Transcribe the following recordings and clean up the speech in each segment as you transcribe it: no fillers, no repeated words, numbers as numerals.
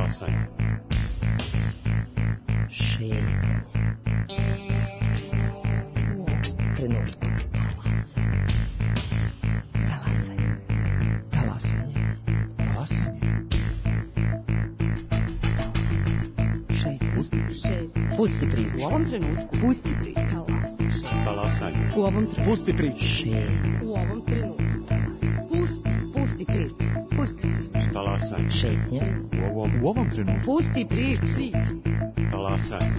Talasanje. Šetnje. Trenutku. Talasanje. Talasanje. Talasanje. Šetnje. Pusti priču. U ovom trenutku. Pusti priču. Talasanje. U ovom trenutku. Pusti priču. Šetnje. U ovom trenutku. Pusti priču. Pusti priču. Talasanje. Šetnje. U ovom trenutku. Pusti priču. Talasanje.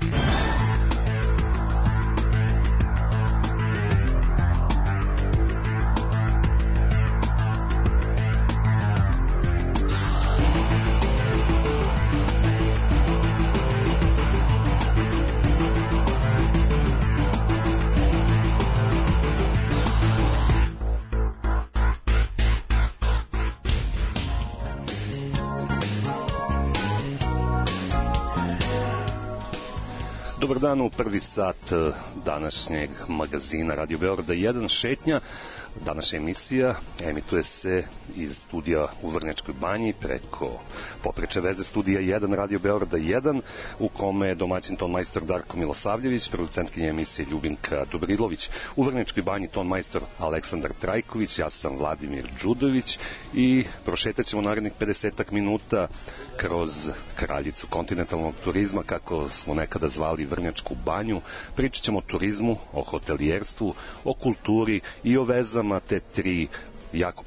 Dobar dan u prvi sat današnjeg magazina Radio Beograda 1 Šetnja. Današnja emisija emituje se iz studija u Vrnjačkoj banji preko popreče veze studija 1 Radio Beograda 1, u kome je domaćin tonmajstor Darko Milosavljević, producentkinja emisije Ljubinka Dobrilović, u Vrnjačkoj banji tonmajstor Aleksandar Trajković, ja sam Vladimir Đudović i prošetat ćemo narednih 50 minuta kroz kraljicu kontinentalnog turizma, kako smo nekada zvali Vrnjačku banju. Pričat ćemo o turizmu, o hotelijerstvu, o kulturi i o vezama te tri jako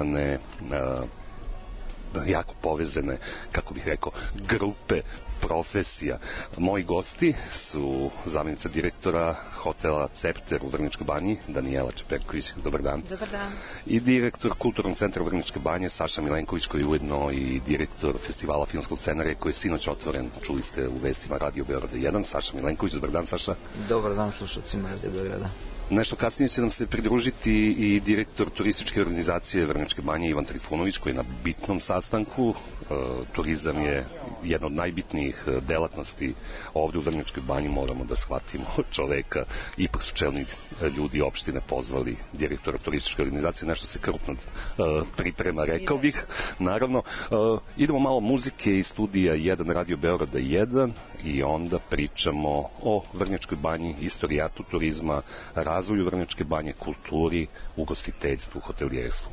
povezane, kako bih rekao, grupe profesija. Moji gosti su zamjenica direktora hotela Cepter u Vrnjačkoj banji, Danijela Čeperković, dobar dan. Dobar dan. I direktor Kulturnog centra Vrnjačke banje, Saša Milenković, koji je ujedno i direktor festivala filmskog scenarija koji je sinoć otvoren, čuli ste u vestima Radio Beograda 1. Saša Milenković, dobar dan, Saša. Dobar dan slušalcima Radio Beograda. Nešto kasnije će nam se pridružiti i direktor turističke organizacije Vrnjačke banje Ivan Trifunović, koji je na bitnom sastanku. Turizam je jedna od najbitnijih delatnosti ovdje u Vrnjačkoj banji, moramo da shvatimo čoveka. Ipak su čelni ljudi opštine pozvali direktora turističke organizacije, nešto se krupno priprema, rekao bih. Naravno, idemo malo muzike iz studija 1 Radio Beograda 1 i onda pričamo o Vrnjačkoj banji, istorijatu turizma, razvoju Vrnjačke banje, kulturi, ugostiteljstvu, hotelijerstvu.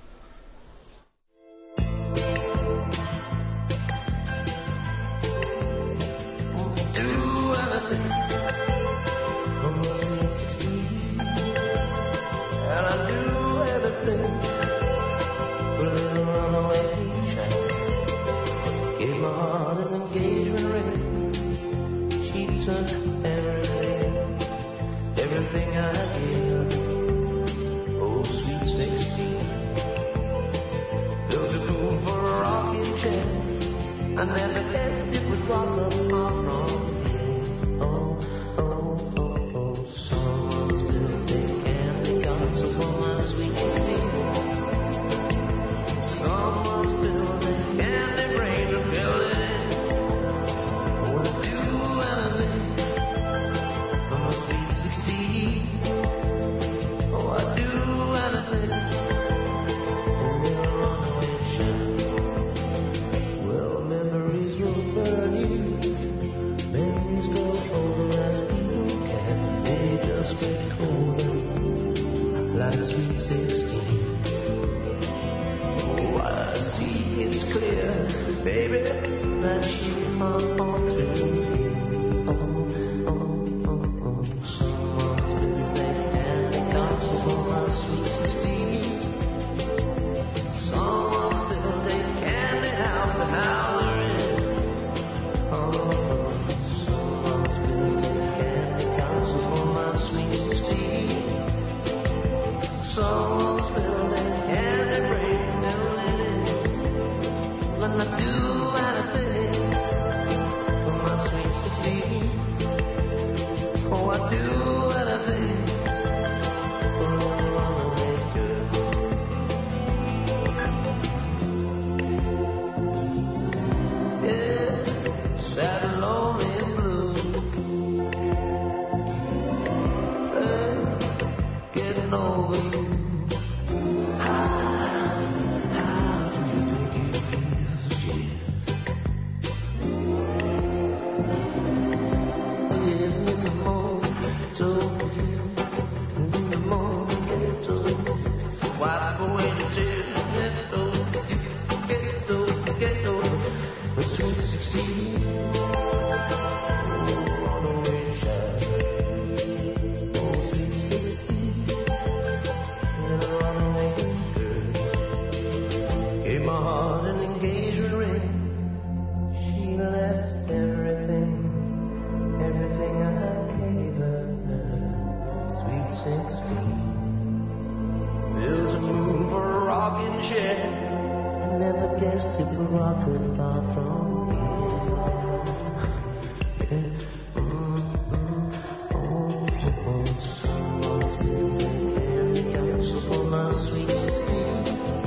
I never guessed it would drop upon me. Oh, oh, oh, oh, someone's gonna take candy guns for my sweet 16. Someone's building candy brain to fill it in. Oh, to do anything for my sweet 16. Oh, I do anything. Oh, the runaway child. Well, memories will burn memories go over as people can, they just get colder, like sweet 16. Oh, I see it's clear, baby, that you are all through here. Oh, oh, oh, oh, someone's been there and they got for my sweet 16. Someone's built a candy house to howl her in. Oh, someone's built a candy castle for my sweet 16. Someone's built a candy brain building in. When I do anything for my sweet 16. Oh, I do anything for a runaway girl. Sad and lonely and blue, getting over you. How do you think it feels, yeah? could far from here. Someone's been taking the counsel for my sweet 16.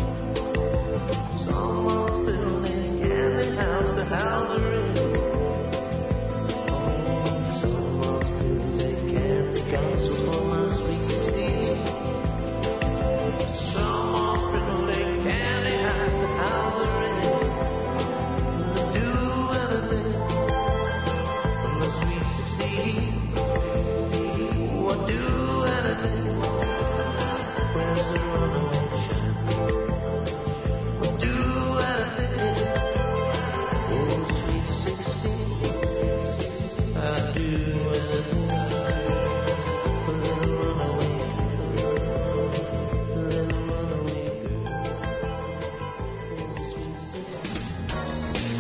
Someone's building a candy house to house the rain. Someone's been taking the counsel for my sweet 16. Someone's building a candy house to house the rain. Do anything for my sweet 16. What do anything? Where's the runaway child? What do anything? Oh, sweet 16. I do anything for the runaway girl. Little runaway girl. Oh, sweet 16.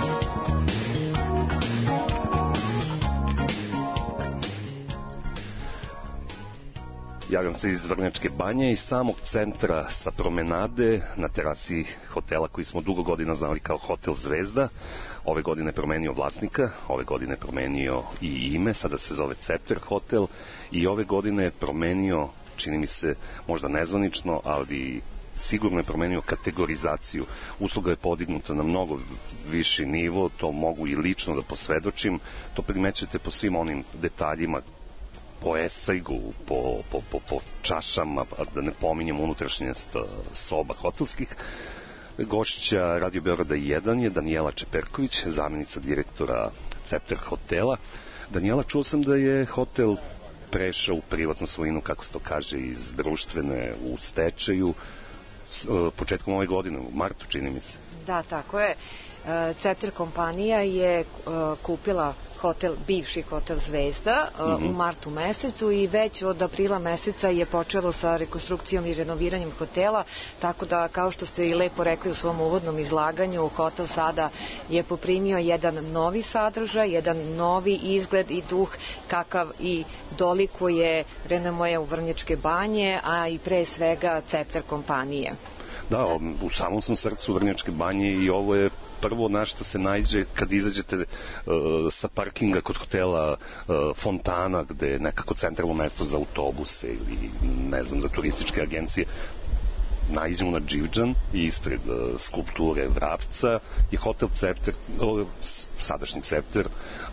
Javljam se iz Vrnjačke Banje, iz samog centra sa promenade na terasi hotela koji smo dugo godina znali kao Hotel Zvezda. Ove godine je promenio vlasnika, ove godine je promenio i ime, sada se zove Cepter Hotel i ove godine je promenio, čini mi se možda nezvanično, ali sigurno je promenio kategorizaciju. Usluga je podignuta na mnogo viši nivo, to mogu i lično da posvedočim, to primećete po svim onim detaljima, po esajgu, po čašama, da ne pominjem unutrašnjost soba hotelskih. Gošća Radio Beograda 1 je Danijela Čeperković, zamjenica direktora Cepter hotela. Danijela, čuo sam da je hotel prešao u privatnu svojinu, kako se to kaže, iz društvene u stečaju početkom ove godine, u martu, čini mi se. Da, tako je. Cepter kompanija je kupila hotel, bivši hotel Zvezda u martu mesecu i već od aprila meseca je počelo sa rekonstrukcijom i renoviranjem hotela, tako da, kao što ste i lepo rekli u svom uvodnom izlaganju, hotel sada je poprimio jedan novi sadržaj, jedan novi izgled i duh kakav i dolikuje renomoja u Vrnjačke Banje, a i pre svega Cepter kompanije. Da, u samom sam srcu Vrnjačke Banje i ovo je prvo na što se naiđe kad izađete sa parkinga kod hotela Fontana, gde je nekako centralno mesto za autobuse ili ne znam, za turističke agencije. Naiđemo na Đivđan i ispred skulpture Vrapca je hotel Cepter, sadašnji Cepter,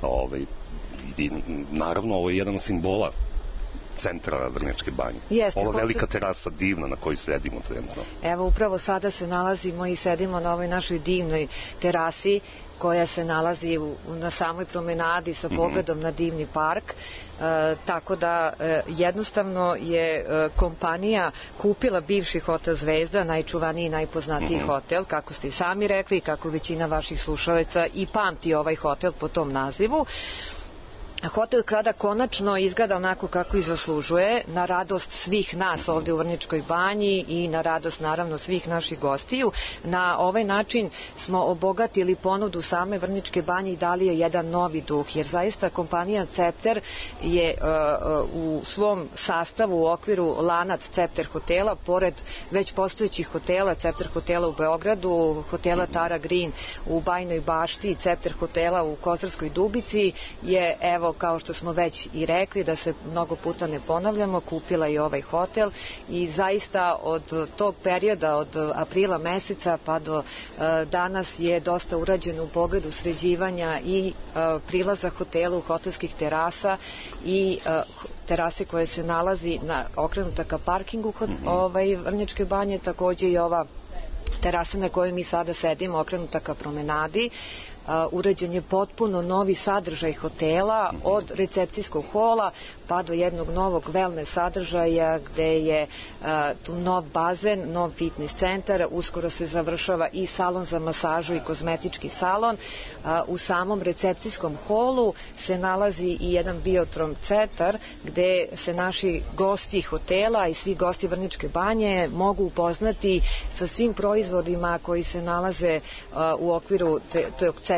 i naravno ovo je jedan od simbola centra Vrnjačke Banje. Ova velika terasa divna na kojoj sedimo trenutno. Evo, upravo sada se nalazimo i sedimo na ovoj našoj divnoj terasi koja se nalazi na samoj promenadi sa pogledom na divni park. Tako da jednostavno je kompanija kupila bivši hotel Zvezda, najčuvaniji i najpoznatiji hotel, kako ste i sami rekli, kako većina vaših slušalaca i pamti ovaj hotel po tom nazivu. Hotel kada konačno izgleda onako kako i zaslužuje, na radost svih nas ovde u Vrnjačkoj Banji i na radost naravno svih naših gostiju. Na ovaj način smo obogatili ponudu same Vrnjačke Banje i dali je jedan novi duh, jer zaista kompanija Cepter je u svom sastavu u okviru lanac Cepter hotela, pored već postojećih hotela, Cepter hotela u Beogradu, hotela Tara Green u Bajnoj Bašti i Cepter hotela u Kozarskoj Dubici, je, evo, kao što smo već i rekli, da se mnogo puta ne ponavljamo, kupila i ovaj hotel i zaista od tog perioda, od aprila meseca pa do danas je dosta urađeno u pogledu sređivanja i prilaza hotelu, hotelskih terasa i terase koje se nalazi okrenuta ka parkingu Vrnjačke Banje, takođe i ova terasa na kojoj mi sada sedimo okrenuta ka promenadi. Urađen je potpuno novi sadržaj hotela, od recepcijskog hola pa do jednog novog wellness sadržaja gde je tu nov bazen, nov fitness centar, uskoro se završava i salon za masažu i kozmetički salon. U samom recepcijskom holu se nalazi i jedan biotron centar gde se naši gosti hotela i svi gosti Vrnjačke Banje mogu upoznati sa svim proizvodima koji se nalaze u okviru tog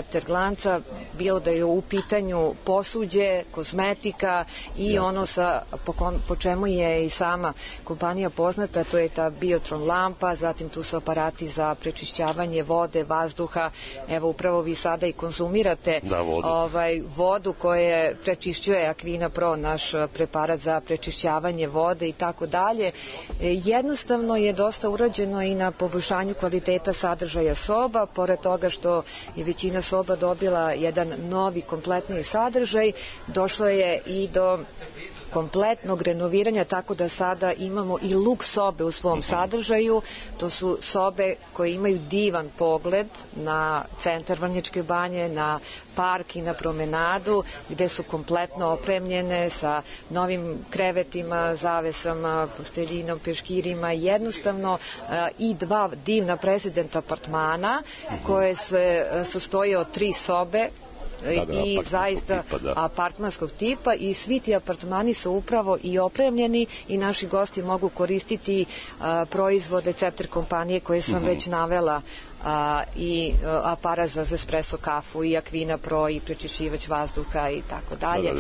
Cepter glanca, bilo da je u pitanju posuđe, kozmetika i ono po čemu je i sama kompanija poznata, to je ta Biotron lampa, zatim tu su aparati za prečišćavanje vode, vazduha. Evo upravo vi sada i konzumirate vodu koje prečišćuje Aquina Pro, naš preparat za prečišćavanje vode i tako dalje. Jednostavno je dosta urađeno i na poboljšanju kvaliteta sadržaja soba, pored toga što je većina soba dobila jedan novi kompletni sadržaj, došlo je i do kompletnog renoviranja, tako da sada imamo i luks sobe u svom sadržaju. To su sobe koje imaju divan pogled na centar Vrnjačke Banje, na park i na promenadu, gde su kompletno opremljene sa novim krevetima, zavesama, posteljinom, peškirima, jednostavno i dva divna prezident apartmana koje se sastoje od 3 sobe i zaista apartmanskog tipa, i svi ti apartmani su upravo i opremljeni i naši gosti mogu koristiti proizvode Cepter kompanije koje sam već navela, i aparat za espresso kafu i Aquina Pro i prečišćivač vazduha i tako dalje.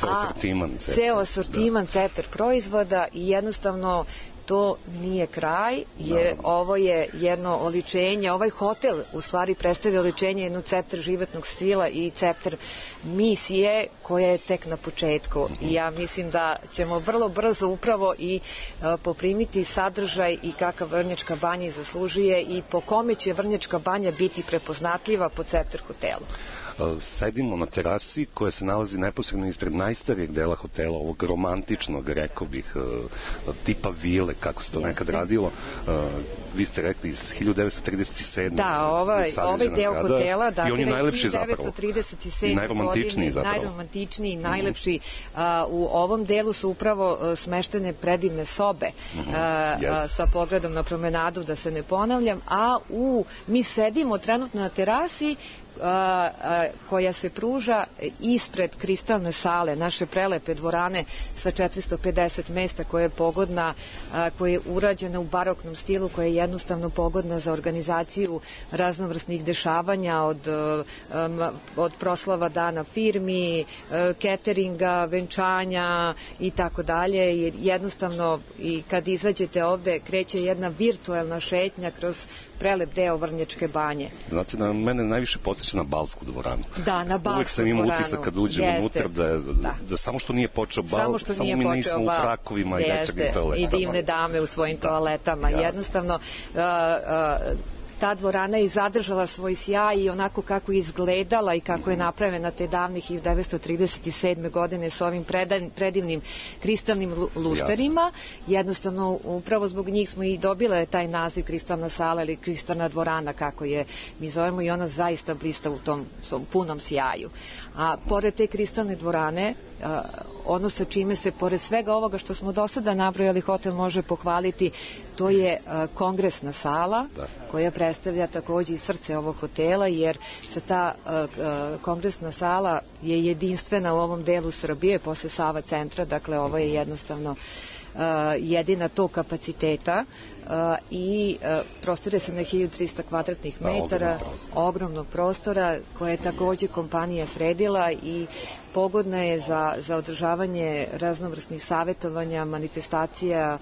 Ceo asortiman Cepter proizvoda, i jednostavno to nije kraj, jer ovo je jedno oličenje, ovaj hotel u stvari predstavlja oličenje jednog Cepter životnog stila i Cepter misije koja je tek na početku. I ja mislim da ćemo vrlo brzo upravo i poprimiti sadržaj i kakav Vrnjačka Banja zaslužuje i po kome će Vrnjačka Banja biti prepoznatljiva po Cepter hotelu. Sedimo na terasi koja se nalazi neposredno ispred najstarijeg dela hotela, ovog romantičnog, rekao bih, tipa vile, kako se to nekad radilo. Vi ste rekli iz 1937. Da, ovaj deo hotela, dakle, i on je najlepši zapravo. 1937. Najromantičniji zapravo. Najromantičniji, najlepši. U ovom delu su upravo smeštene predivne sobe sa pogledom na promenadu, da se ne ponavljam, a mi sedimo trenutno na terasi koja se pruža ispred kristalne sale, naše prelepe dvorane sa 450 mesta, koja je pogodna, koja je urađena u baroknom stilu, koja je jednostavno pogodna za organizaciju raznovrsnih dešavanja, od proslava dana firmi, cateringa, venčanja i tako dalje. Jednostavno, i kad izađete ovde, kreće jedna virtuelna šetnja kroz prelep deo Vrnjačke Banje. Znate, na mene najviše podsjeća na Balsku dvoranu. Da, na Balsku dvoranu. Uvijek sam imao utisak kad uđem unutra da samo što nije počeo bal, samo mi nismo u frakovima i večernjim toaletama. I divne dame u svojim toaletama. Jednostavno, ta dvorana je zadržala svoj sjaj i onako kako je izgledala i kako je napravljena te davne 1937. godine s ovim predivnim kristalnim lusterima. Jednostavno, upravo zbog njih smo i dobile taj naziv kristalna sala ili kristalna dvorana, kako je mi zovemo, i ona zaista blista u tom svom punom sjaju. A pored te kristalne dvorane, ono sa čime se, pored svega ovoga što smo do sada nabrojali, hotel može pohvaliti, to je kongresna sala, koja predstavlja takođe i srce ovog hotela, jer ta kongresna sala je jedinstvena u ovom delu Srbije posle Sava centra, dakle ovo je jednostavno jedina tog kapaciteta i prostire se na 1300 kvadratnih metara, ogromnog prostora, koje je takođe kompanija sredila i pogodna je za održavanje raznovrsnih savjetovanja, manifestacija,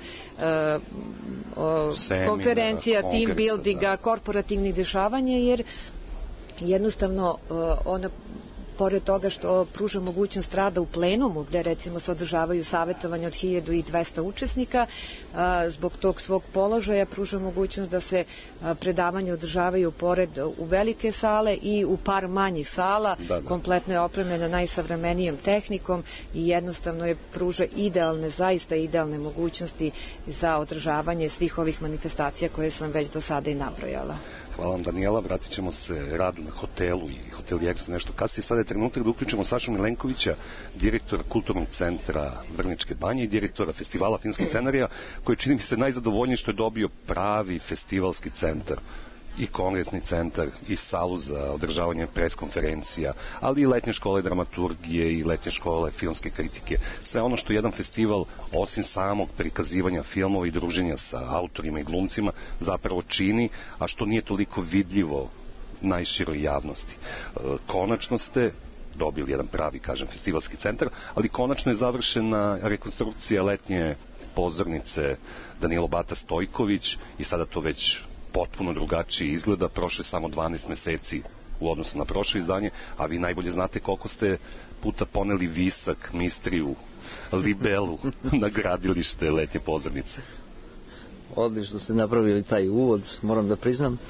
konferencija, team buildinga, korporativnih dešavanja, jer jednostavno ona, pored toga što pruža mogućnost rada u plenumu, gde recimo se održavaju savjetovanja od 1200 učesnika, zbog tog svog položaja pruža mogućnost da se predavanja održavaju pored u velike sale i u par manjih sala, kompletno je opremljena najsavremenijom tehnikom i jednostavno je pruža zaista idealne mogućnosti za održavanje svih ovih manifestacija koje sam već do sada i nabrojala. Hvala vam, Danijela. Vratit ćemo se radu na hotelu i hotelijek za nešto kasnije. Sada je trenutak da uključimo Sašu Milenkovića, direktora Kulturnog centra Vrnjačke Banje i direktora festivala Finskog scenarija, koji čini mi se najzadovoljniji što je dobio pravi festivalski centar, i kongresni centar, i salu za održavanje preskonferencija, ali i letnje škole dramaturgije i letnje škole filmske kritike. Sve ono što jedan festival, osim samog prikazivanja filmova i druženja sa autorima i glumcima, zapravo čini, a što nije toliko vidljivo najširoj javnosti. Konačno ste dobili jedan pravi, kažem, festivalski centar, ali konačno je završena rekonstrukcija letnje pozornice Danilo Bata Stojković i sada to već potpuno drugačije izgleda. Prošle samo 12 meseci u odnosu na prošlo izdanje, a vi najbolje znate koliko ste puta poneli Visak, Mistriju, Libelu na gradilište letnje pozornice. Odlično ste napravili taj uvod, moram da priznam.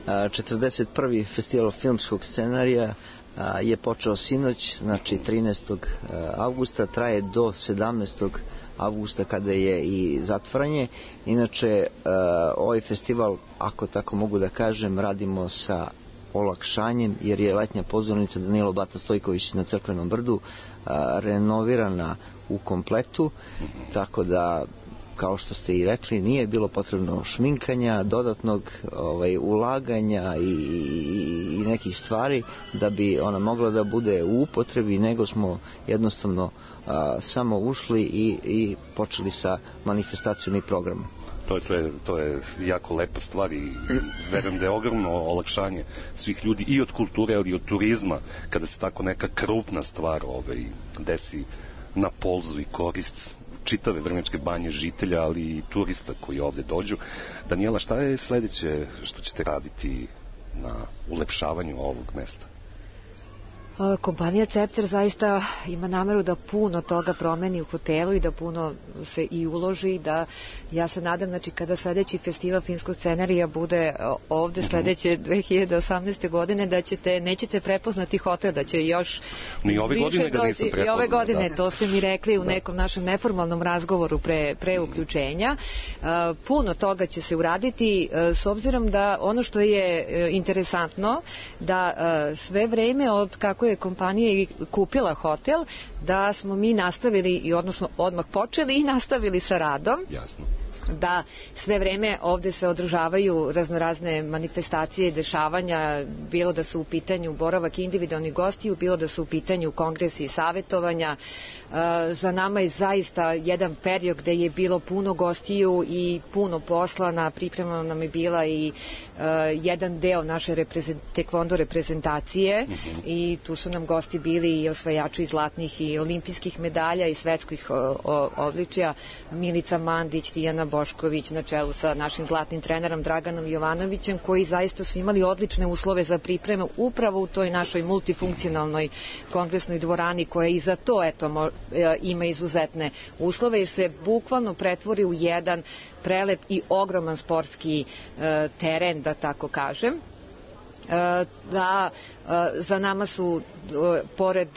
41. festival filmskog scenarija je počeo sinoć, znači 13. avgusta, traje do 17. avgusta kada je i zatvaranje. Inače, ovaj festival, ako tako mogu da kažem, radimo sa olakšanjem, jer je letnja pozornica Danilo Bata Stojković na Crkvenom brdu renovirana u kompletu, tako da, kao što ste i rekli, nije bilo potrebno šminkanja, dodatnog ulaganja i nekih stvari da bi ona mogla da bude u upotrebi, nego smo jednostavno samo ušli i počeli sa manifestacijom i programom. To je jako lepa stvar i verujem da je ogromno olakšanje svih ljudi i od kulture, ali i od turizma, kada se tako neka krupna stvar desi na polzu i korist čitave Vrnjačke Banje, žitelja, ali i turista koji ovde dođu. Danijela, šta je sledeće što ćete raditi na ulepšavanju ovog mesta? Kompanija Cepter zaista ima nameru da puno toga promeni u hotelu i da puno se i uloži, da ja se nadam, znači, kada sledeći festival finskog scenarija bude ovde sledeće 2018. godine, da nećete prepoznati hotel, da će još ni ove godine ga nisam prepoznao. I ove godine, da. To ste mi rekli u nekom našem neformalnom razgovoru pre uključenja. Puno toga će se uraditi, s obzirom da ono što je interesantno, da sve vreme od kako je kompanija kupila hotel, da smo mi nastavili i odnosno odmah počeli i nastavili sa radom. Jasno. Da sve vreme ovde se održavaju raznorazne manifestacije i dešavanja, bilo da su u pitanju boravak individualnih gostiju, bilo da su u pitanju kongresi i savjetovanja. Za nama je zaista jedan period gde je bilo puno gostiju i puno posla. Na pripremama nam je bila i jedan deo naše tekvondo reprezentacije i tu su nam gosti bili i osvajači zlatnih i olimpijskih medalja i svetskih odličija, Milica Mandić, Tijana Bošković na čelu sa našim zlatnim trenerom Draganom Jovanovićem, koji zaista su imali odlične uslove za pripremu upravo u toj našoj multifunkcionalnoj kongresnoj dvorani, koja i za to ima izuzetne uslove, jer se bukvalno pretvori u jedan prelep i ogroman sportski teren, da tako kažem. Da, za nama su pored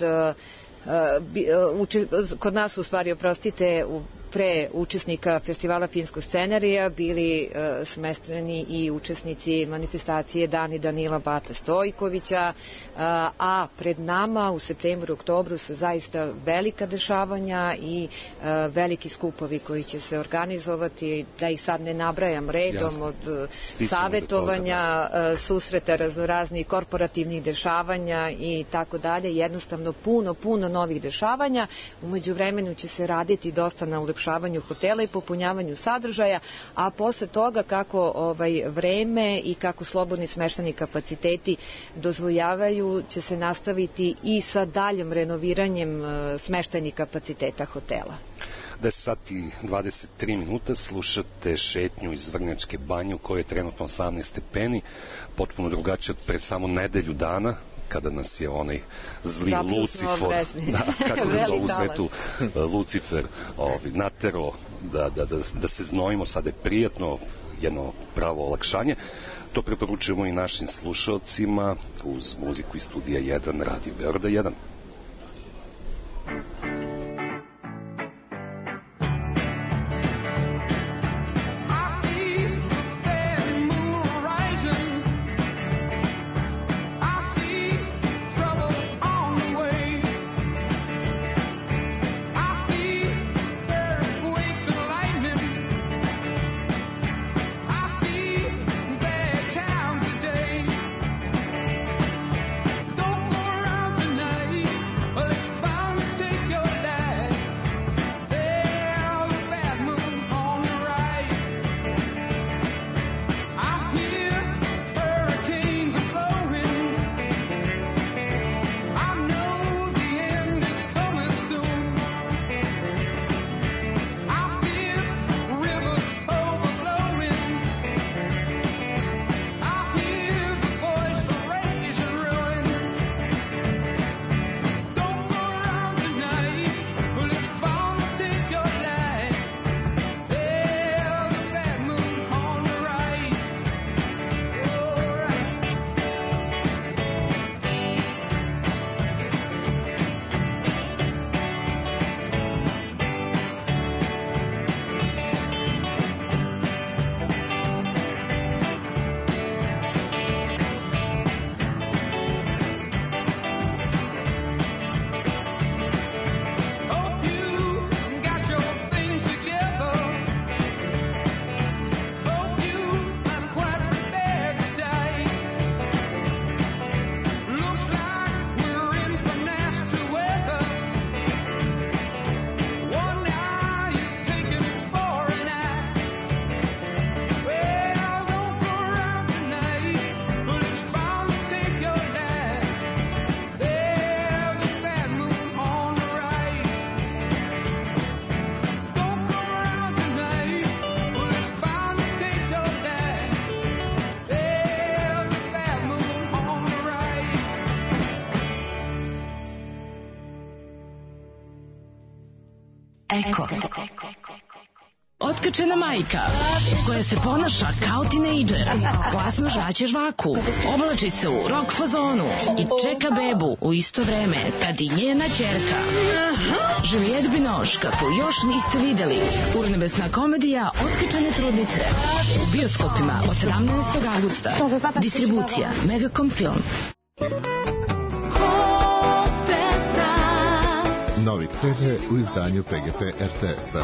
kod nas, u stvari, oprostite, pre učesnika festivala finskog scenarija bili smešteni i učesnici manifestacije Dani Danila Bata Stojkovića, a pred nama u septembru, oktobru su zaista velika dešavanja i veliki skupovi koji će se organizovati, da ih sad ne nabrajam redom, od savjetovanja, susreta raznoraznih korporativnih dešavanja i tako dalje, jednostavno puno novih dešavanja. U međuvremenu će se raditi dosta na ulepšavanju hotela i popunjavanju sadržaja, a posle toga kako vreme i kako slobodni smešteni kapaciteti dozvoljavaju, će se nastaviti i sa daljim renoviranjem smeštajnih kapaciteta hotela. 10 sati 23 minuta, slušate šetnju iz Vrnjačke Banje u kojoj je trenutno 18 stepeni, potpuno drugačije od pred samo nedelju dana, kada nas je onaj zli Lucifer, kako ga zovu svetu, Lucifer, natero da se znojimo. Sada je prijatno, jedno pravo olakšanje. To preporučujemo i našim slušalcima uz muziku iz studija 1 Radio Beograda 1. Take your Eko. Otkačena majka koja se ponaša kao tinejdžer, glasno žaće žvaku, oblači se u rock fazonu i čeka bebu u isto vreme kad i njena ćerka. Juliette Binoche, kako još niste videli, urnebesna komedija Otkačene trudnice u bioskopima od 17. augusta. Distribucija Megacom Film. Novi CD u izdanju PGP RTS-a.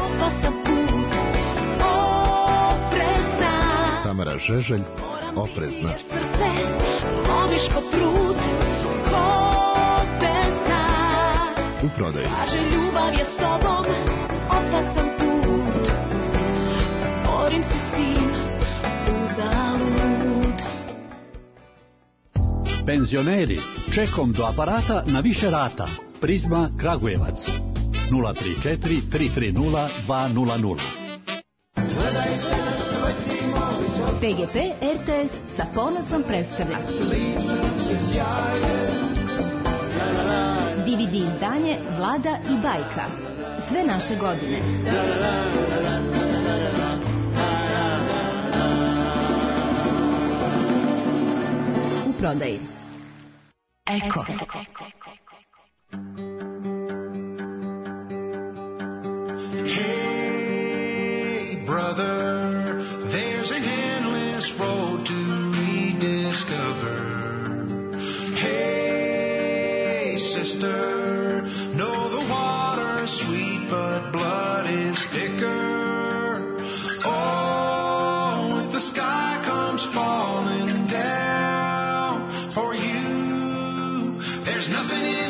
Tamara Žeželj, Oprezna. U prodaju. Ljubav je s tobom, opasan put. Borim se s tim, uzalud. Penzioneri, čekom do aparata na više rata. Prizma Kragujevac 034 330 200. PGP RTS sa ponosom predstavlja DVD izdanje Vlada i bajka. Sve naše godine. U prodaji. Eko. Hey, brother, there's an endless road to rediscover. Hey, sister, know the water's sweet, but blood is thicker. Oh, if the sky comes falling down for you, there's nothing in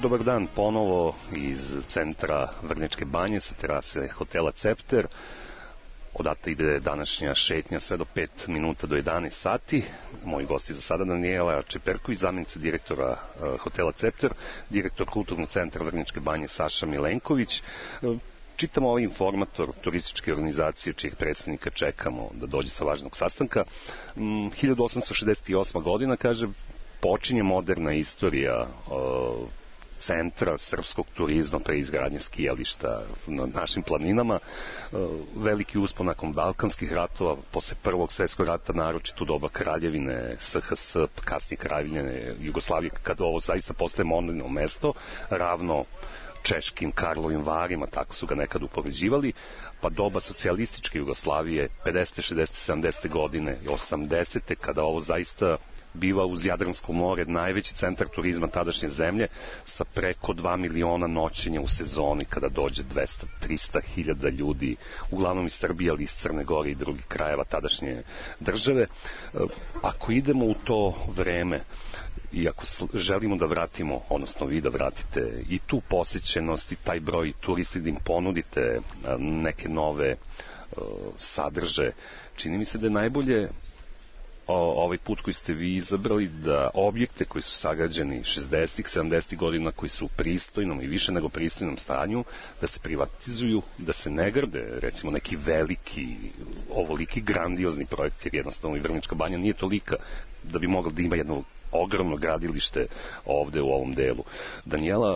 Dobar dan ponovo iz centra Vrnjačke banje sa terase hotela Cepter. Odatle ide današnja šetnja sve do 5 minuta do 11 sati. Moji gosti za sada Danijela Čeperković, zamjenica direktora hotela Cepter, direktor kulturnog centra Vrnjačke banje Saša Milenković. Čitamo ovaj informator turističke organizacije čijeg predsjednika čekamo da dođe sa važnog sastanka. 1868. godina, kaže, počinje moderna istorija centra srpskog turizma pre izgradnje skijališta na našim planinama. Veliki uspon nakon Balkanskih ratova, posle Prvog svjetskog rata, naročito u doba Kraljevine SHS, kasnije Kraljevine Jugoslavije, kada ovo zaista postaje moderno mesto, ravno češkim Karlovim Varima, tako su ga nekad upoređivali, pa doba socijalističke Jugoslavije, 50. 60. 70. godine i 80. kada ovo zaista biva uz Jadransko more najveći centar turizma tadašnje zemlje sa preko 2 miliona noćenja u sezoni kada dođe 200-300 hiljada ljudi, uglavnom iz Srbije, ali iz Crne Gore i drugih krajeva tadašnje države. Ako idemo u to vreme i ako želimo da vratimo, odnosno vi da vratite i tu posjećenost i taj broj turisti, da im ponudite neke nove sadržaje, čini mi se da je najbolje ovaj put koji ste vi izabrali, da objekte koji su sagrađeni 60-ih, 70-ih godina, koji su u pristojnom i više nego pristojnom stanju, da se privatizuju, da se ne grade, recimo, neki veliki, ovoliki grandiozni projekt, jer jednostavno i Vrnjačka banja nije tolika da bi mogla da ima jedno ogromno gradilište ovde u ovom delu. Danijela,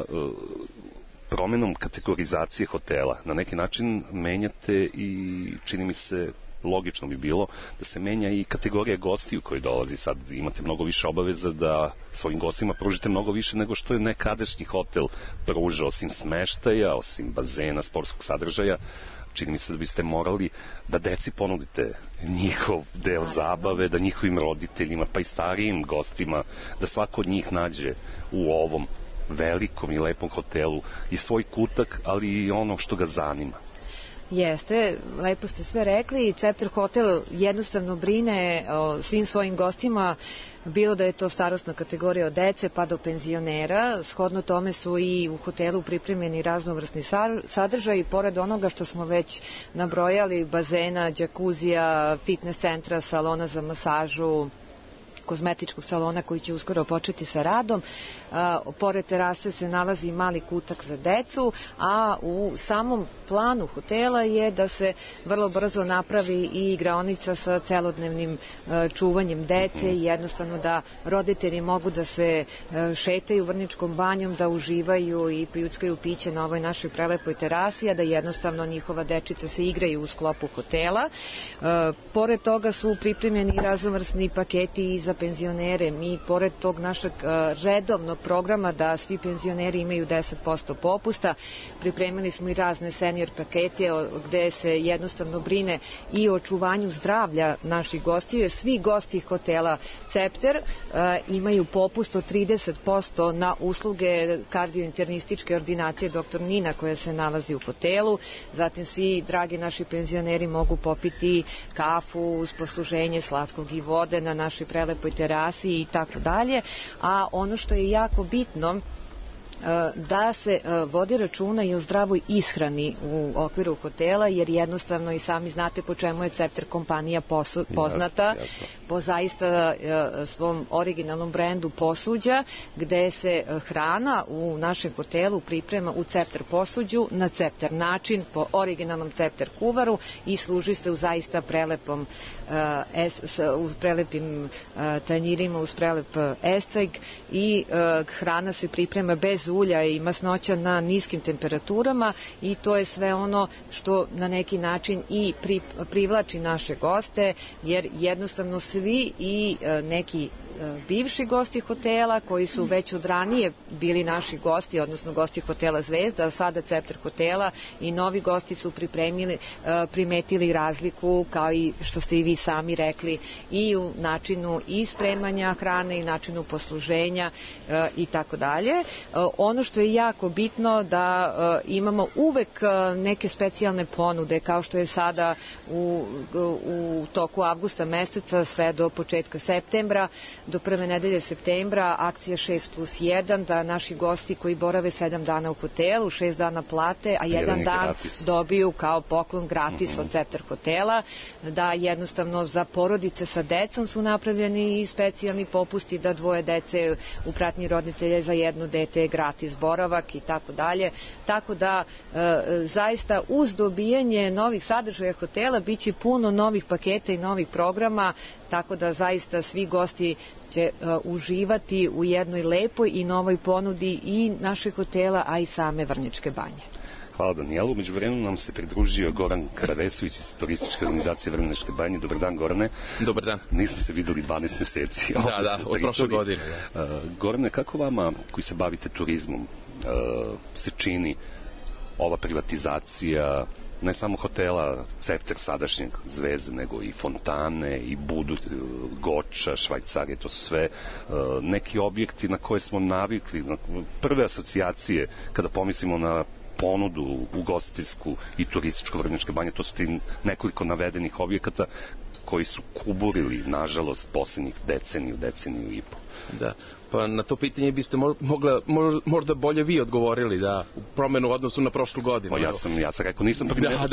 promenom kategorizacije hotela na neki način menjate i, čini mi se, logično bi bilo da se menja i kategorija gostiju koji dolazi. Sad imate mnogo više obaveza da svojim gostima pružite mnogo više nego što je nekadašnji hotel pruža, osim smeštaja, osim bazena, sportskog sadržaja. Čini mi se da biste morali da deci ponudite njihov deo zabave, da njihovim roditeljima, pa i starijim gostima, da svako od njih nađe u ovom velikom i lepom hotelu i svoj kutak, ali i ono što ga zanima. Jeste, lepo ste sve rekli. Cepter hotel jednostavno brine o svim svojim gostima, bilo da je to starosna kategorija od dece pa do penzionera. Shodno tome su i u hotelu pripremljeni raznovrsni sadržaji, pored onoga što smo već nabrojali, bazena, džakuzija, fitness centra, salona za masažu, kozmetičkog salona koji će uskoro početi sa radom. Pored terase se nalazi mali kutak za decu, a u samom planu hotela je da se vrlo brzo napravi i igraonica sa celodnevnim čuvanjem dece i jednostavno da roditelji mogu da se šetaju Vrnjačkom banjom, da uživaju i pijuckaju piće na ovoj našoj prelepoj terasi, a da jednostavno njihova dečica se igraju u sklopu hotela. Pored toga su pripremljeni raznovrsni paketi i za penzionere. Mi, pored tog našeg redovnog programa da svi penzioneri imaju 10% popusta, pripremili smo i razne senior pakete gde se jednostavno brine i o očuvanju zdravlja naših gostiju, jer svi gosti hotela Cepter imaju popust od 30% na usluge kardiointernističke ordinacije dr. Nina koja se nalazi u hotelu. Zatim svi dragi naši penzioneri mogu popiti kafu uz posluženje slatkog i vode na našoj prelepoj terasi i tako dalje. A ono što je jako bitno, da se vodi računa i o zdravoj ishrani u okviru hotela, jer jednostavno i sami znate po čemu je Cepter kompanija poznata, po zaista svom originalnom brendu posuđa, gde se hrana u našem hotelu priprema u Cepter posuđu na Cepter način, po originalnom Cepter kuvaru i služi se u zaista prelepom u prelepim tanjirima, uz prelep esceg i hrana se priprema bez ulja i masnoća na niskim temperaturama i to je sve ono što na neki način i privlači naše goste, jer jednostavno svi i neki bivši gosti hotela koji su već od ranije bili naši gosti, odnosno gosti hotela Zvezda, a sada Cepter hotela i novi gosti su primetili razliku, kao i što ste i vi sami rekli, i u načinu i spremanja hrane i načinu posluženja i tako dalje. Ono što je jako bitno da imamo uvek neke specijalne ponude, kao što je sada u toku avgusta meseca sve do početka septembra. do prve nedelje septembra, akcija 6+1, da naši gosti koji borave 7 dana u hotelu, 6 dana plate, a jedan dan gratis dobiju kao poklon gratis od Cepter hotela, da jednostavno za porodice sa decom su napravljeni i specijalni popusti, da 2 dece u pratnji roditelja za 1 dete je gratis boravak i tako dalje. Tako da zaista uz dobijanje novih sadržaja hotela biće puno novih paketa i novih programa, tako da zaista svi gosti će uživati u jednoj lepoj i novoj ponudi i našeg hotela, a i same Vrnjačke Banje. Hvala Danijelu. Među vremenu nam se pridružio Goran Karavesović iz turističke organizacije Vrnjačke Banje. Dobar dan, Gorane. Dobar dan. Nismo se videli 12 meseci. Da, od prošle godine. Gorane, kako vama koji se bavite turizmom se čini ova privatizacija ne samo hotela Cepter sadašnjeg Zvezde, nego i fontane, i Budu, Goča, Švajcarije, to sve neki objekti na koje smo navikli, prve asocijacije kada pomislimo na ponudu ugostiteljsku i turističku Vrnjačke Banje, to su ti nekoliko navedenih objekata koji su kuburili, nažalost, posljednjih deceniju i po. Da, pa na to pitanje biste možda bolje vi odgovorili, da, u promenu u odnosu na prošlu godinu. Pa ja sam rekao, nisam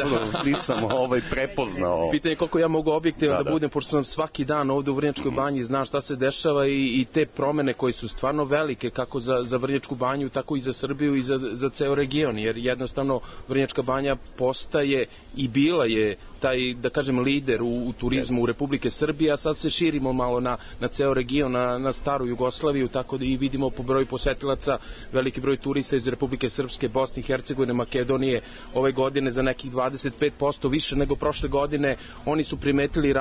prepoznao. Pitanje je koliko ja mogu objektivan da budem, pošto sam svaki dan ovde u Vrnjačkoj Banji, znam šta se dešava i te promene koje su stvarno velike, kako za Vrnjačku Banju, tako i za Srbiju i za ceo region, jer jednostavno Vrnjačka Banja postaje i bila je taj, da kažem, lider u turizmu u Republike Srbije, a sad se širimo malo na ceo region, na staru Jugoslaviju, tako da i vidimo po broju posetilaca veliki broj turista iz Republike Srpske, Bosne i Hercegovine, Makedonije ove godine za nekih 25% više nego prošle godine. Oni su primetili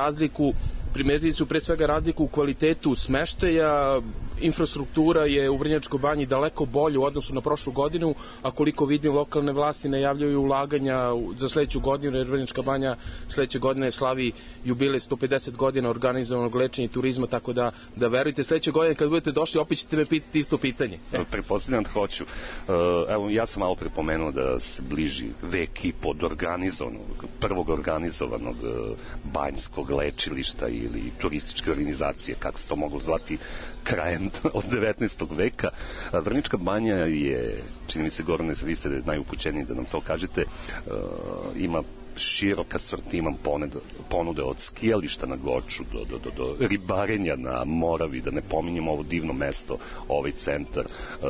su pre svega razliku u kvalitetu smeštaja, infrastruktura je u Vrnjačkoj Banji daleko bolja u odnosu na prošlu godinu, a koliko vidim lokalne vlasti najavljaju ulaganja za sledeću godinu, jer Vrnjačka Banja sledeće godine slavi jubilej 150 godina organizovanog lečenja i turizma, tako da verujte, sledeće godine kad budete došli opet ćete me pitati isto pitanje. Pretpostavljam da hoću. Evo, ja sam malo prepomenuo da se bliži vek i pod prvog organizovanog banjskog lečilišta ili turističke organizacije, kako se to moglo zvati, krajem od 19. veka. Vrnjačka Banja je, čini mi se, Gorane, vi ste najupućeniji da nam to kažete, ima širok asortiman ponude od skijališta na Goču do ribarenja na Moravi, da ne pominjem ovo divno mesto, ovaj centar.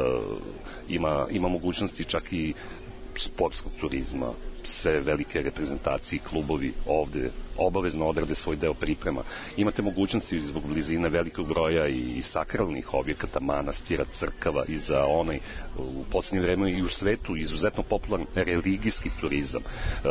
Ima mogućnosti čak i sportskog turizma, sve velike reprezentacije i klubovi ovde obavezno odrade svoj deo priprema. Imate mogućnosti zbog blizine velikog broja i sakralnih objekata, manastira, crkava, i za onaj u poslednje vreme i u svetu izuzetno popularan religijski turizam.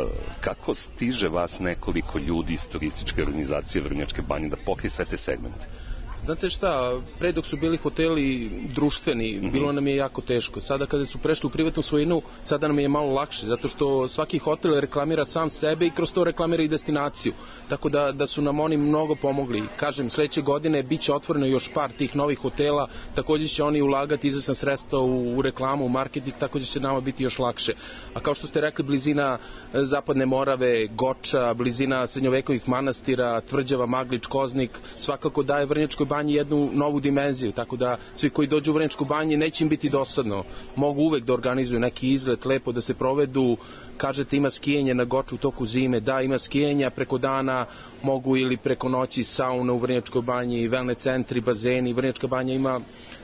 Kako stiže vas nekoliko ljudi iz turističke organizacije Vrnjačke Banje da pokrije sve te segmente? Znate šta, pre dok su bili hoteli društveni, bilo nam je jako teško. Sada kada su prešli u privatnu svojinu, sada nam je malo lakše, zato što svaki hotel reklamira sam sebe i kroz to reklamira i destinaciju. Tako da su nam oni mnogo pomogli. Kažem, sledeće godine bit će otvoreno još par tih novih hotela, takođe će oni ulagati izvesna sredstva u reklamu, u marketing, tako da će nama biti još lakše. A kao što ste rekli, blizina Zapadne Morave, Goča, blizina srednjovekovih manastira, Tvrđava, Maglič, Koznik, svakako daje Vrnjačkoj Banji jednu novu dimenziju, tako da svi koji dođu u Vrnjačku Banju neće im biti dosadno. Mogu uvek da organizuju neki izlet, lepo da se provedu. Kažete, ima skijenje na Goču u toku zime, da, ima skijenja preko dana, mogu ili preko noći sauna u Vrnjačkoj Banji, wellness centri, bazeni. Vrnjačka Banja ima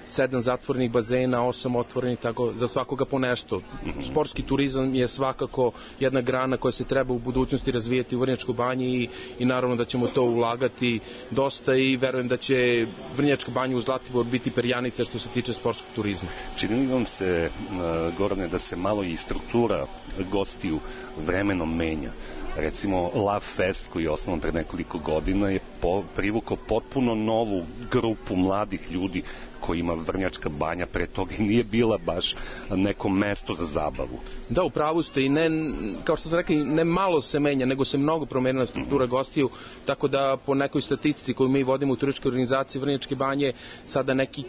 7 zatvorenih bazena, 8 otvorenih, tako za svakoga po nešto. Sportski turizam je svakako jedna grana koja se treba u budućnosti razvijati u Vrnjačkoj Banji i naravno da ćemo to ulagati dosta i verujem da će Vrnjačka Banja u Zlatibor biti perjanica što se tiče sportskog turizma. Čini li vam se, Gorane, da se malo i struktura gostiju vremenom menja? Recimo, Love Fest, koji je osnovan pred nekoliko godina, je privukao potpuno novu grupu mladih ljudi kojima Vrnjačka Banja pre toga nije bila baš neko mesto za zabavu. Da, u pravu ste i ne, kao što ste rekli, ne malo se menja, nego se mnogo promenila struktura gostiju, tako da po nekoj statistici koju mi vodimo u turističkoj organizaciji Vrnjačke Banje, sada nekih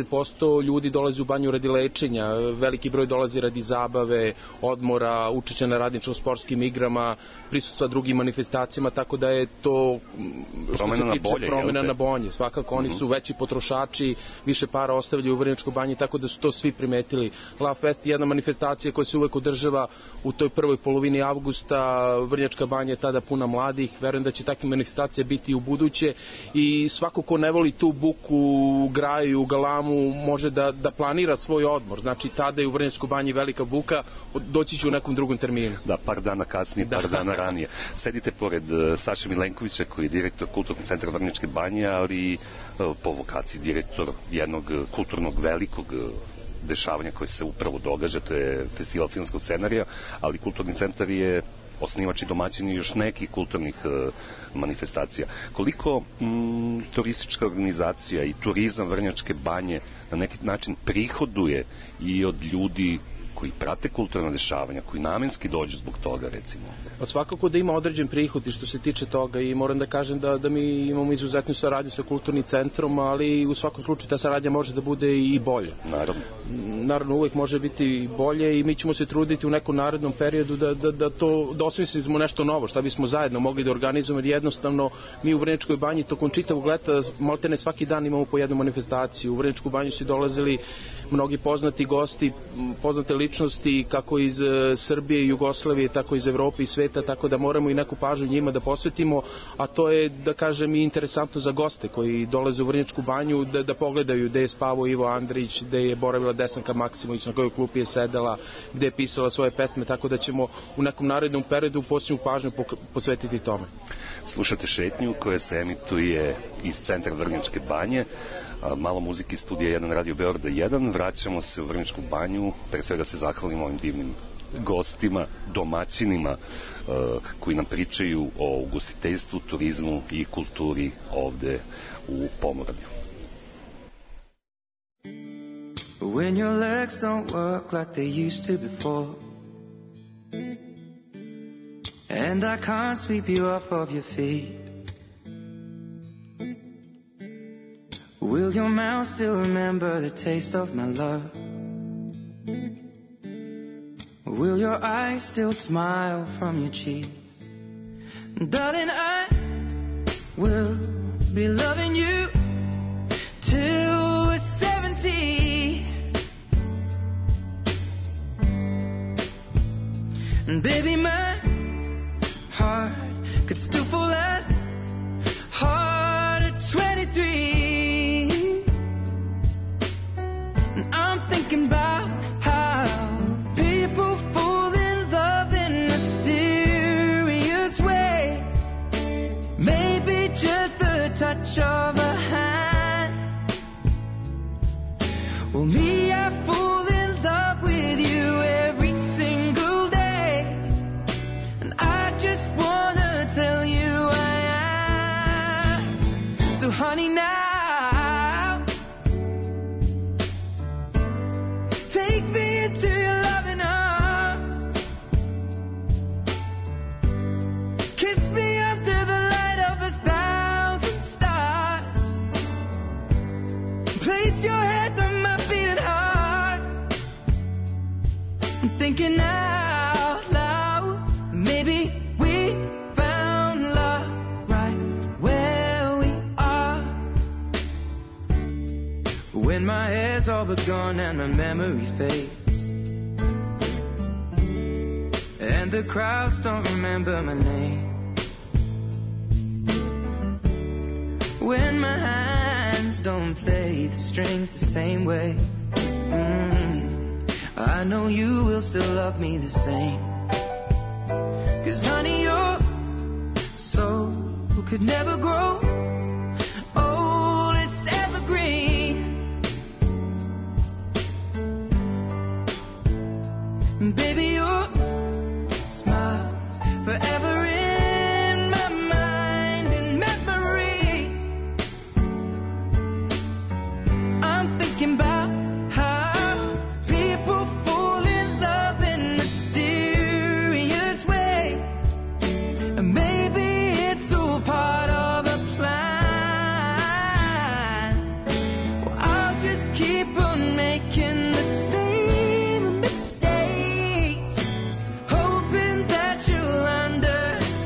30% ljudi dolazi u banju radi lečenja, veliki broj dolazi radi zabave, odmora, učešća na radničko-sportskim igrama, prisustva drugim manifestacijama, tako da je to promena na bolje. Svakako, oni su veći potrošači, više para ostavljaju u Vrnjačkoj banji, tako da su to svi primetili. Love Fest je jedna manifestacija koja se uvek održava u toj prvoj polovini avgusta. Vrnjačka banja je tada puna mladih, verujem da će takve manifestacije biti i u buduće i svako ko ne voli tu buku, graju, galamu, može da planira svoj odmor. Znači, tada je u Vrnjačkoj banji velika buka, doći ću u nekom drugom terminu. Da, par dana kasnije, par dana ranije. Sedite pored Saše Milenkovića, koji je direktor Kulturnog centra Vrnjačke banje, ali po vokaciji direktor jednog kulturnog velikog dešavanja koje se upravo događa, to je Festival filmskog scenarija, ali Kulturni centar je osnivač i domaćin još nekih kulturnih manifestacija. Koliko turistička organizacija i turizam Vrnjačke banje na neki način prihoduje i od ljudi koji prate kulturna dešavanja, koji namenski dođu zbog toga, recimo? Pa svakako da ima određen prihod i što se tiče toga i moram da kažem da mi imamo izuzetnu saradnju sa kulturnim centrom, ali u svakom slučaju ta saradnja može da bude i bolja. Naravno, uvek može biti i bolje i mi ćemo se truditi u nekom narednom periodu da osmislimo nešto novo, šta bismo zajedno mogli da organizujemo, jer jednostavno mi u Vrnjačkoj banji tokom čitavog leta maltene svaki dan imamo po jednu manifestaciju. U Vrnjačku banju su dolazili mnogi poznati gosti, poznate ličnosti kako iz Srbije i Jugoslavije, tako iz Evrope i sveta, tako da moramo i neku pažnju njima da posvetimo, a to je, da kažem, i interesantno za goste koji dolaze u Vrnjačku banju da pogledaju gde je spavao Ivo Andrić, gde je boravila Desanka Maksimović, na kojoj klupi je sedela, gde je pisala svoje pesme, tako da ćemo u nekom narednom periodu posebnu pažnju posvetiti tome. Slušate Šetnju koja se emituje iz centra Vrnjačke banje, malo muzike iz studija 1 Radio Beograda 1. Vraćamo se u Vrnjačku banju, pre svega se zahvalimo ovim divnim gostima, domaćinima koji nam pričaju o ugostiteljstvu, turizmu i kulturi ovde u Pomoravlju. When your legs don't work like they used to before, and I can't sweep you off of your feet, will your mouth still remember the taste of my love? Will your eyes still smile from your cheeks? Darling, I will be loving you till we're 70. And baby, my heart could still fall as hard at 23. And I'm thinking about how people fall in love in mysterious ways. Maybe just the touch of a hand. Well, me, I fall in love with you every single day. And I just wanna tell you I am. So honey, now take me into your loving arms. Kiss me under the light of 1,000 stars. Place your head on my beating heart. I'm thinking out loud, maybe we found love right where we are. When my hair's all but gone and my memory fades, and the crowds don't remember my name, when my hands don't play the strings the same way, I know you will still love me the same. 'Cause honey, your soul could never grow old, it's evergreen. And baby, your smile's forever in my mind and memory. I'm thinking about how people fall in love in mysterious ways. And maybe it's all part of a plan. Well, I'll just keep on making the same mistakes, hoping that you'll understand.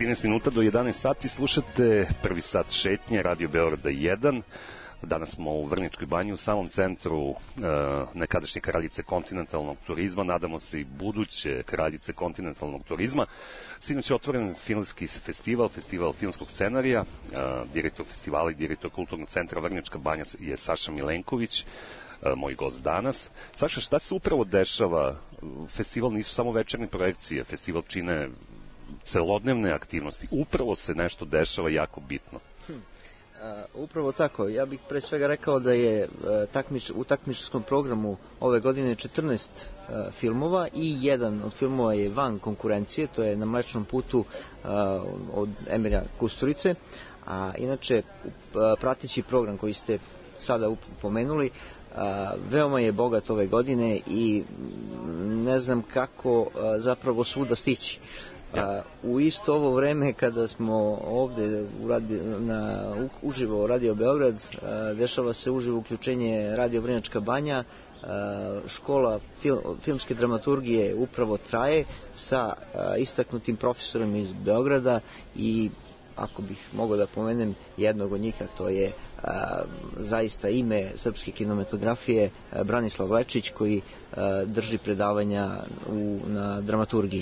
13 minuta do 11 sati slušate prvi sat šetnje Radio Beograda 1. Danas smo u Vrnjačkoj banji, u samom centru nekadašnje kraljice kontinentalnog turizma, nadamo se i buduće kraljice kontinentalnog turizma. Sinoć je otvoren filmski festival, festival filmskog scenarija. Direktor festivala i direktor kulturnog centra Vrnjačka banja je Saša Milenković, moj gost danas. Saša, šta se upravo dešava? Festival nisu samo večernje projekcije, festival čine celodnevne aktivnosti. Upravo se nešto dešava jako bitno. Upravo tako. Ja bih pre svega rekao da je u takmičarskom programu ove godine 14 filmova i jedan od filmova je van konkurencije, to je Na Mlečnom putu od Emira Kusturice, a inače prateći program koji ste sada pomenuli veoma je bogat ove godine i ne znam kako zapravo svuda stići. U isto ovo vreme kada smo ovde uživo Radio Beograd, dešava se uživo uključenje Radio Vrnjačka banja, škola filmske dramaturgije upravo traje sa istaknutim profesorom iz Beograda i ako bih mogao da pomenem jednog od njih, a to je zaista ime srpske kinematografije Branislav Lečić, koji drži predavanja na dramaturgiji.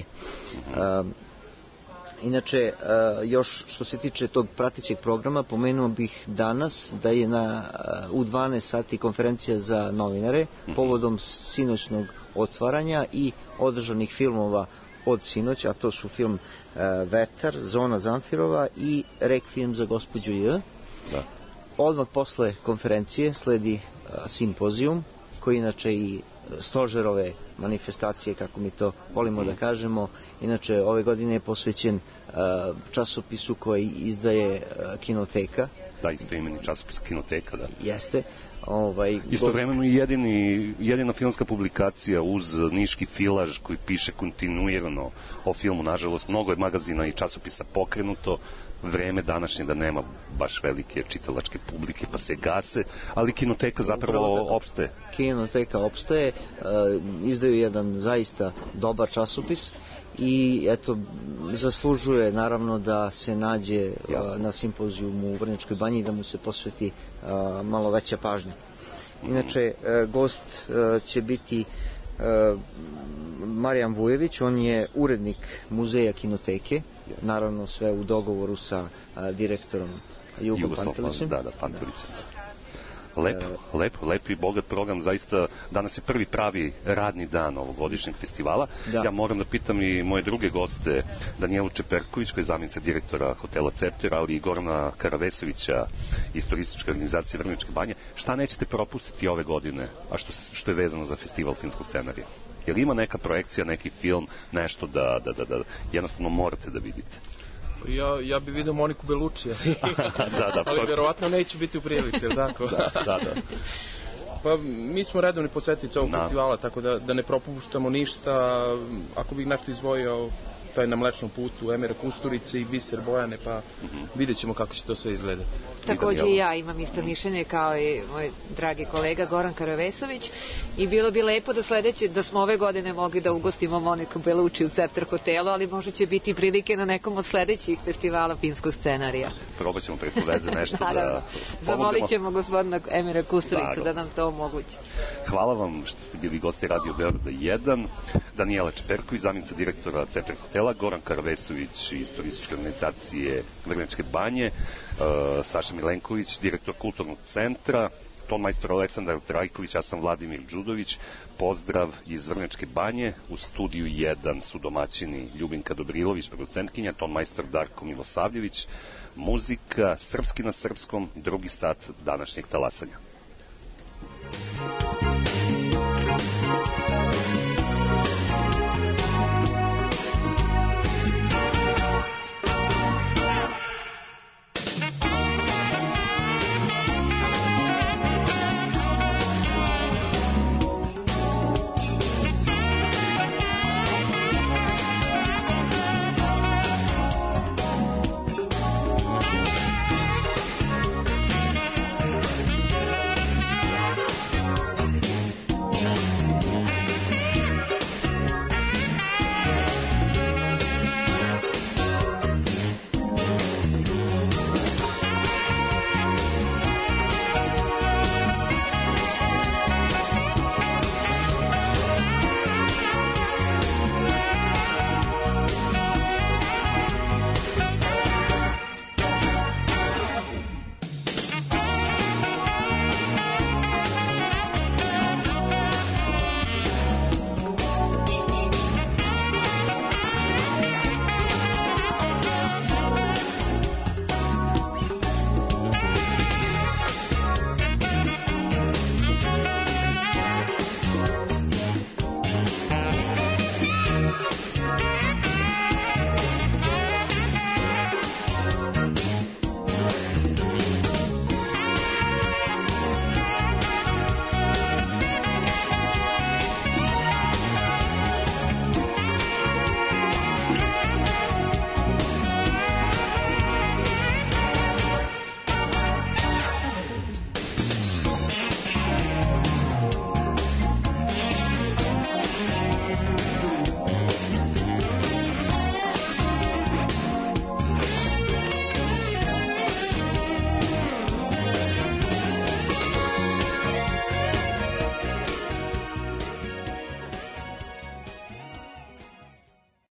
Inače, još što se tiče tog pratećeg programa, pomenuo bih danas da je u 12 sati konferencija za novinare povodom sinoćnog otvaranja i održanih filmova od sinoć, a to su film Vetar, Zona Zamfirova i Rekvijem za gospođu J. Da. Odmah posle konferencije sledi simpozijum, koji inače i stožerove manifestacije, kako mi to volimo da kažemo. Inače, ove godine je posvećen časopisu koji izdaje Kinoteka. Da, istoimeni časopis Kinoteka, da. Jeste. Istovremeno i jedina filmska publikacija uz niški filaž koji piše kontinuirano o filmu. Nažalost, mnogo je magazina i časopisa pokrenuto, vreme današnje da nema baš velike čitalačke publike pa se gase, ali Kinoteka zapravo opstaje. Kinoteka opstaje, izdaju jedan zaista dobar časopis i eto, zaslužuje naravno da se nađe na simpozijumu u Vrnjačkoj banji i da mu se posveti malo veća pažnja. Inače, gost će biti Marijan Vujević, on je urednik muzeja Kinoteke, naravno sve u dogovoru sa direktorom Jugom Pantelicom. Da, Pantelicom. Lep i bogat program, zaista danas je prvi pravi radni dan ovogodišnjeg festivala. Da. Ja moram da pitam i moje druge goste, Danijelu Čeperković, koja je zamjenica direktora hotela Cepter, ali i Gorana Karavesovića iz turističke organizacije Vrnjačke banje. Šta nećete propustiti ove godine, a što je vezano za festival filmskog scenarija? Je li ima neka projekcija, neki film, nešto da jednostavno morate da vidite? Ja bi vidio Moniku Belučija, ali verovatno neće biti u prilici, jel tako? Da. Pa mi smo redovni posjetitelji ovog festivala, tako da ne propuštamo ništa. Ako bih nešto izdvojio, taj Na Mlečnom putu, Emira Kusturice i Biser Bojane, pa vidjet ćemo kako će to sve izgledati. Takođe i ja imam isto mišljenje kao i moj dragi kolega Goran Karavesović i bilo bi lepo da smo ove godine mogli da ugostimo Moniku Beluči u Cepter hotelu, ali možda će biti prilike na nekom od sledećih festivala filmskog scenarija. Probat ćemo preko veze nešto da... Zamolit ćemo gospodina Emira Kusturicu da nam to omogući. Hvala vam što ste bili gosti Radio Beograda 1, Danijela Čeperković, zamjenica direktora Cepter hotela, Goran Karavesović iz turističke organizacije Vrnjačke banje, Saša Milenković, direktor kulturnog centra, ton majstor Aleksandar Trajković, ja sam Vladimir Đudović. Pozdrav iz Vrnjačke banje. U studiju 1 su domaćini Ljubinka Dobrilović, producentkinja, ton majstor Darko Milosavljević, muzika Srpski na srpskom, drugi sat današnjeg talasanja.